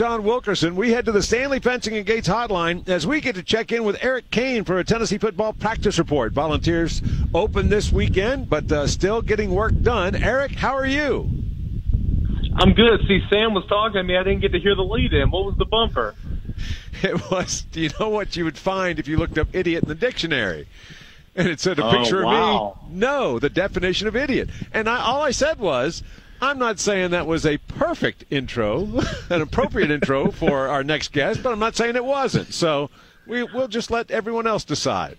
John Wilkerson. We head to the Stanley Fencing and Gates hotline as we get to check in with Eric Kane for a Tennessee football practice report. Volunteers open this weekend, but still getting work done. Eric, how are you? I'm good. See, Sam was talking to me. I didn't get to hear the lead-in. What was the bumper? It was, do you know what you would find if you looked up idiot in the dictionary? And it said a picture of me. No, the definition of idiot. And all I said was, I'm not saying that was a perfect intro, an appropriate intro for our next guest, but I'm not saying it wasn't. So we'll just let everyone else decide.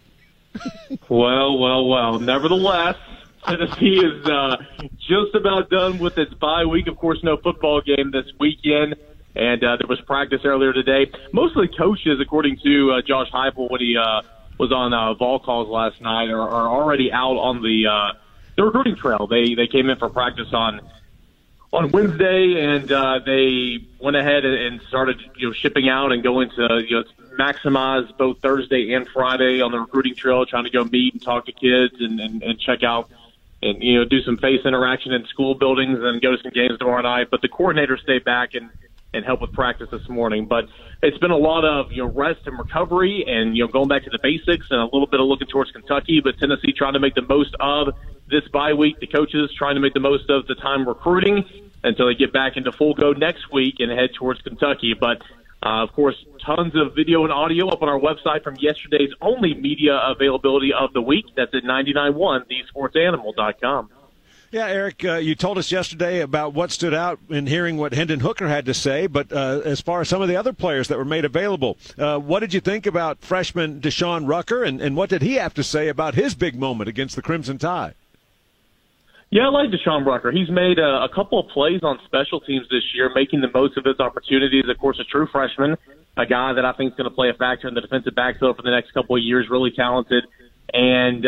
Well. Nevertheless, Tennessee is just about done with its bye week. Of course, no football game this weekend, and there was practice earlier today. Most of the coaches, according to Josh Heupel, when he was on Vol Calls last night, are already out on the recruiting trail. They came in for practice on Wednesday, and they went ahead and started shipping out and going to maximize both Thursday and Friday on the recruiting trail, trying to go meet and talk to kids and check out and do some face interaction in school buildings and go to some games tomorrow night. But the coordinators stayed back and help with practice this morning. But it's been a lot of rest and recovery and going back to the basics and a little bit of looking towards Kentucky. But Tennessee trying to make the most of this bye week. The coaches trying to make the most of the time recruiting until they get back into full go next week and head towards Kentucky. But of course, tons of video and audio up on our website from yesterday's only media availability of the week. That's at 991thesportsanimal.com. Yeah, Eric, you told us yesterday about what stood out in hearing what Hendon Hooker had to say, but as far as some of the other players that were made available, what did you think about freshman Deshaun Rucker, and what did he have to say about his big moment against the Crimson Tide? Yeah, I like Deshaun Rucker. He's made a couple of plays on special teams this year, making the most of his opportunities. Of course, a true freshman, a guy that I think is going to play a factor in the defensive backfield for the next couple of years, really talented. And,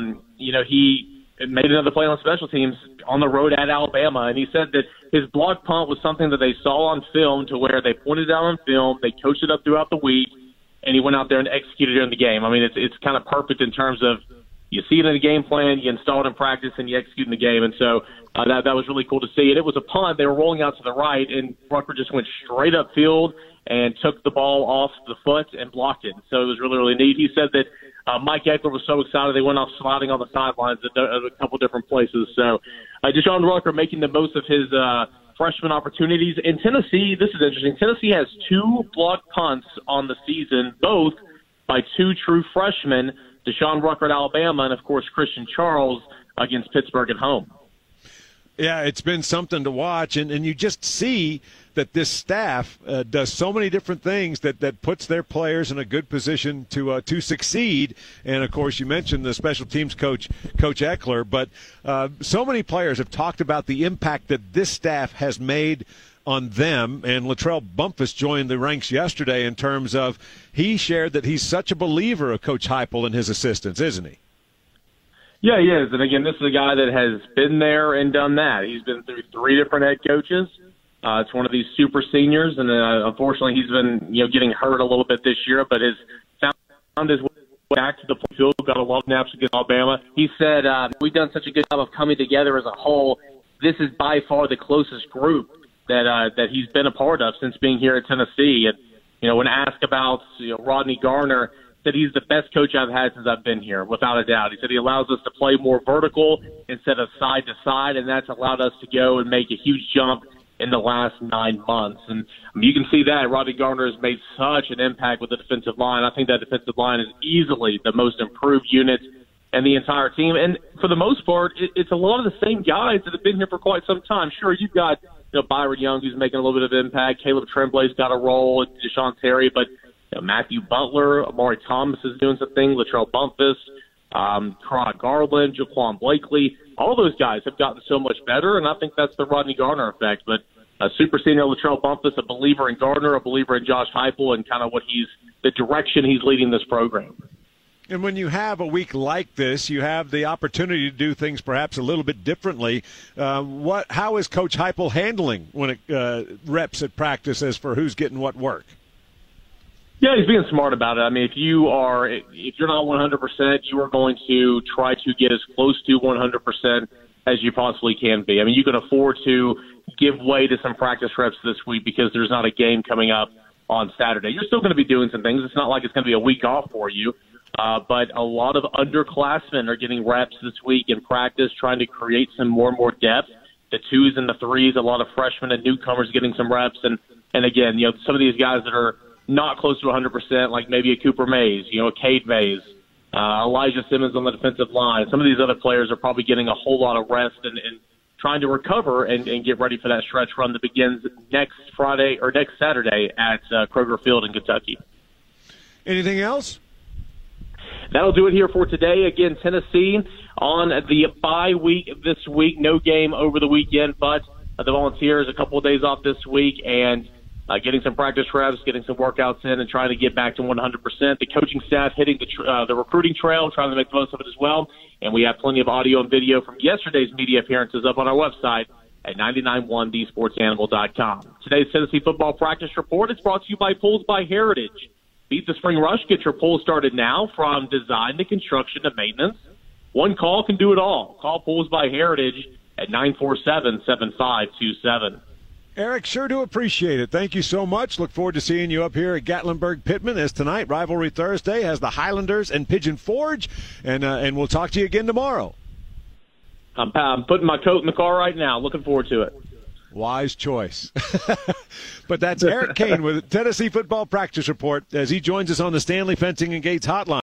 he made another play on special teams on the road at Alabama, and he said that his block punt was something that they saw on film to where they pointed it out on film, they coached it up throughout the week, and he went out there and executed it in the game. I mean, it's kind of perfect in terms of you see it in the game plan, you install it in practice, and you execute in the game. And so that was really cool to see. And it was a punt. They were rolling out to the right, and Rucker just went straight upfield and took the ball off the foot and blocked it. So it was really, really neat. He said that Mike Eckler was so excited they went off sliding on the sidelines at a couple different places. So Deshaun Rucker making the most of his freshman opportunities. In Tennessee, this is interesting. Tennessee has 2 blocked punts on the season, both by 2 true freshmen, Deshaun Rucker at Alabama, and, of course, Christian Charles against Pittsburgh at home. Yeah, it's been something to watch, and you just see that this staff does so many different things that puts their players in a good position to succeed. And, of course, you mentioned the special teams coach, Coach Eckler, but so many players have talked about the impact that this staff has made on them, and Latrell Bumpus joined the ranks yesterday in terms of he shared that he's such a believer of Coach Heupel and his assistants, isn't he? Yeah, he is. And, again, this is a guy that has been there and done that. He's been through 3 different head coaches. It's one of these super seniors, and unfortunately he's been getting hurt a little bit this year, but has found his way back to the field, got a lot of snaps against Alabama. He said, we've done such a good job of coming together as a whole. This is by far the closest group that he's been a part of since being here at Tennessee. And, when asked about Rodney Garner, said he's the best coach I've had since I've been here, without a doubt. He said he allows us to play more vertical instead of side to side, and that's allowed us to go and make a huge jump in the last 9 months. And you can see that Rodney Garner has made such an impact with the defensive line. I think that defensive line is easily the most improved unit in the entire team. And for the most part, it's a lot of the same guys that have been here for quite some time. Sure, you've got Byron Young, who's making a little bit of impact. Caleb Tremblay's got a role. Deshaun Terry, but Matthew Butler, Amari Thomas is doing something. Latrell Bumpus, Carrot Garland, Jaquan Blakely. All those guys have gotten so much better, and I think that's the Rodney Garner effect. But super senior Latrell Bumpus, a believer in Gardner, a believer in Josh Heupel, and kind of the direction he's leading this program. And when you have a week like this, you have the opportunity to do things perhaps a little bit differently. How is Coach Heupel handling when it reps at practice as for who's getting what work? Yeah, he's being smart about it. I mean, if you're not 100%, you are going to try to get as close to 100% as you possibly can be. I mean, you can afford to give way to some practice reps this week because there's not a game coming up on Saturday. You're still going to be doing some things. It's not like it's going to be a week off for you. But a lot of underclassmen are getting reps this week in practice, trying to create some more and more depth. The 2s and the 3s, a lot of freshmen and newcomers getting some reps. And again, some of these guys that are not close to 100%, like maybe a Cooper Mays, a Cade Mays, Elijah Simmons on the defensive line. Some of these other players are probably getting a whole lot of rest and trying to recover and get ready for that stretch run that begins next Saturday at Kroger Field in Kentucky. Anything else? That'll do it here for today. Again, Tennessee on the bye week this week. No game over the weekend, but the Volunteers a couple of days off this week and getting some practice reps, getting some workouts in, and trying to get back to 100%. The coaching staff hitting the recruiting trail, trying to make the most of it as well. And we have plenty of audio and video from yesterday's media appearances up on our website at 991thesportsanimal.com. Today's Tennessee football practice report is brought to you by Pools by Heritage. Beat the spring rush. Get your pool started now, from design to construction to maintenance. One call can do it all. Call Pools by Heritage at 947-7527. Eric, sure do appreciate it. Thank you so much. Look forward to seeing you up here at Gatlinburg-Pittman, as tonight, Rivalry Thursday, has the Highlanders and Pigeon Forge, and we'll talk to you again tomorrow. I'm putting my coat in the car right now. Looking forward to it. Wise choice. But that's Eric Kane with Tennessee Football Practice Report as he joins us on the Stanley Fencing and Gates Hotline.